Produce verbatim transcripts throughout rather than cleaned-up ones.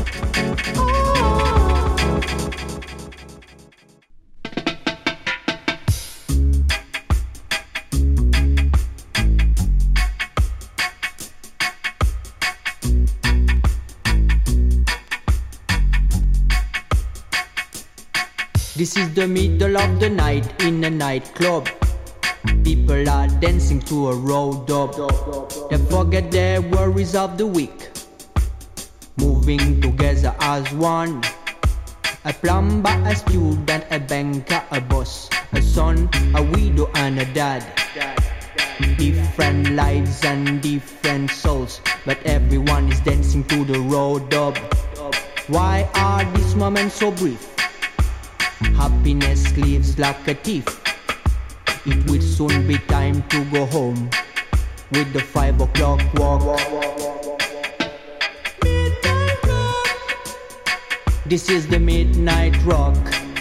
This is the middle of the night in a nightclub. People are dancing to a road up. They forget their worries of the week, moving together as one. A plumber, a student, a banker, a boss, a son, a widow and a dad. Different lives and different souls, but everyone is dancing to the road up. Why are these moments so brief? Happiness leaves like a thief. It will soon be time to go home with the five o'clock walk. Midnight rock. This is the midnight rock.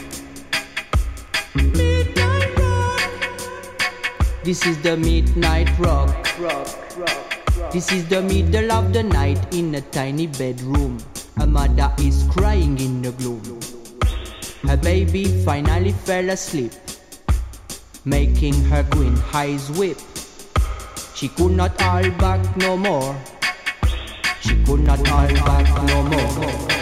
Midnight rock. This is the midnight rock. This is the middle of the night in a tiny bedroom. A mother is crying in the gloom. Her baby finally fell asleep, making her green eyes weep. She could not hold back no more. She could not hold back no more.